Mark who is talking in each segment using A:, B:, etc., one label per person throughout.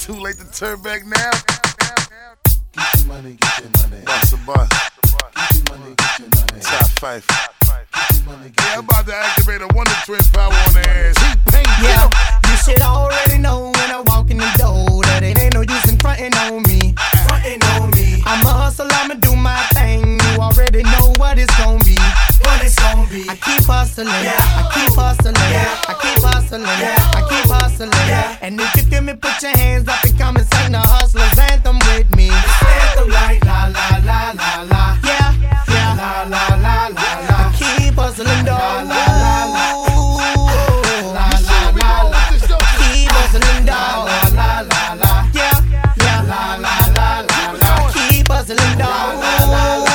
A: Too late to turn back now.
B: Get your money, get your money.
A: Bust a bus.
B: Get your money, get your money.
A: Top 5.
B: Get your money, get
A: Yeah,
B: your
A: I'm about to activate a Wonder Twin power on the ass. T-Pain,
C: Yeah, you should already know when I walk in the door that it ain't no use in frontin' on me. Frontin' on me. I'm a hustle, I'ma do my thing. You already know what it's gon' be. What it's gon' be. I keep hustling, I keep hustling, I keep hustling, I keep hustling. And if you feel me, put your hands up and come and sing the hustler's anthem with me. Anthem like la la la la la. Yeah, yeah, la la la la la. I keep hustling, dog. La la la la. Keep hustling, dog. La la la la. Yeah, yeah, la la la la la. Keep hustling, dog. La la la.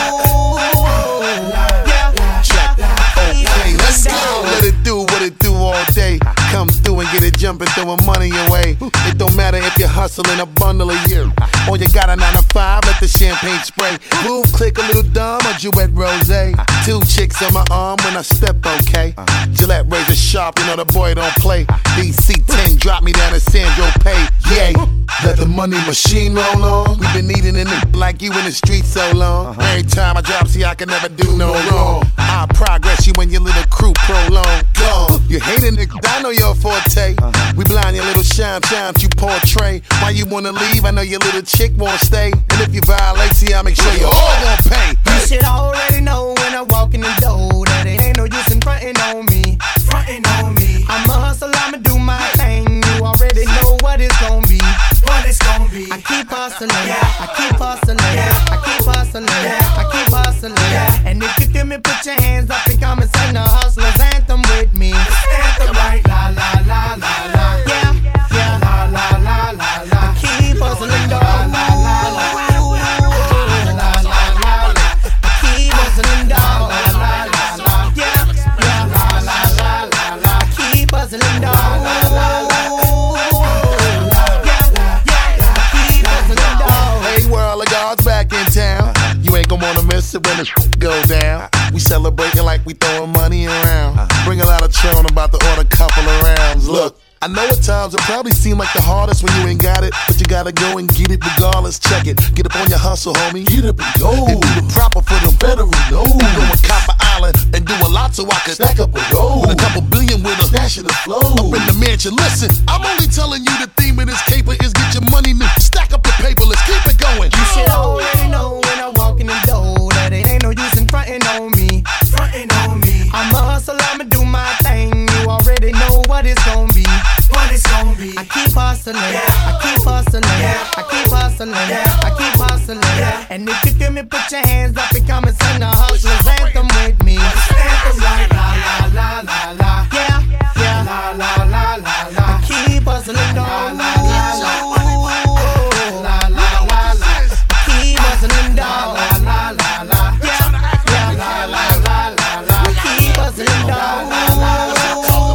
A: Hey, let's go. Let it do what it do all day. Come through and get it jumping, throwing money away. It don't matter if you're hustling a bundle a year. Or you got a 9 to 5, let the champagne spray. Move, click a little dumb, or Duet Rose. 2 chicks on my arm when I step, okay. Gillette razor sharp, you know the boy don't play. DC-10 drop me down to Sandro Pay. Yay. Let the money machine roll on. We've been needing it like you in the street so long. Every time I drop, see I can never do no wrong. I progress you when your little crew prolong. Go. You hating it, I know your forte. We blind your little shine, you portray. Why you wanna leave? I know your little chick wanna stay. And if you violate, see I make sure you all gon' pay.
C: You should already know when I walk in the door that it ain't no use in frontin' on me. Frontin' on me. I'm a hustle, I'ma do my thing. You already know what it's gon' be. What it's gon' be. I keep hustling, I keep hustling, I keep hustling, I keep hustling. And if you feel me, put your hands up and come and sing the hustler's anthem with me. Anthem like la la la la la. Yeah, yeah, la la la la la. I keep hustling, dog. La la la la. La la la la. I keep hustling, dog. La la la la. Yeah, yeah, la la la la la. I keep hustling, dog. La la la la.
A: Hey, world of God's back in town. You ain't gon' wanna miss it when the go down. We celebrating like we throwing money around. Bring a lot of Tron, about to order a couple of rounds. Look, I know at times it probably seem like the hardest when you ain't got it, but you gotta go and get it regardless. Check it, get up on your hustle, homie. Get up and go. And do the proper for the veteran. No, going Copper Island and do a lot so I can stack up a roll. With a couple billion with a dash of the flow. Up in the mansion, listen, I'm only telling you the theme of this caper is get your money, stack up the paper, let's keep it going.
C: You should already know when I walk in the door that it ain't no use in frontin' on me. Frontin' on me. I'm a hustle, I'ma do my thing. You already know what it's gon' be. What it's gon' be. I keep hustling, I keep hustling, I keep hustling, I keep hustling. And if you feel me, put your hands up and come and sing the hustler's anthem with me. Anthem like la la la la la. Yeah, yeah, la la la la la. I keep hustling, dog. La la la la. La la la la. I keep hustling, dog. La la la la. Yeah, yeah, la la la la la. I keep hustling, dog. La la la la.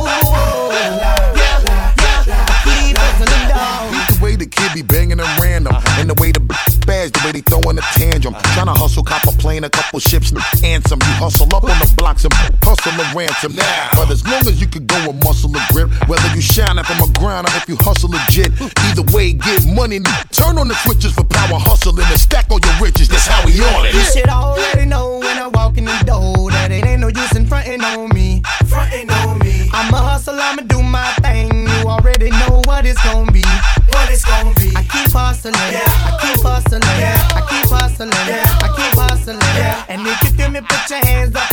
A: The way the kid be banging them random, and the way the bags, the way they throwing a tantrum. Tryna hustle, cop a plane, a couple ships, and some. You hustle up on the blocks and hustle a ransom. But as long as you can go and muscle a grip, whether you shining from a grind or if you hustle legit, either way, get money. Turn on the switches for power, hustling and stack all your riches. That's how we on it.
C: You should already know when I walk in the door that it ain't no use in frontin' on me. Frontin' on me. I'm a hustle, I'ma do my thing. You already know what it's gon' be. What it's gon' be. I keep hustling, I keep hustling, I keep hustling, I keep hustling. And if you feel me, put your hands up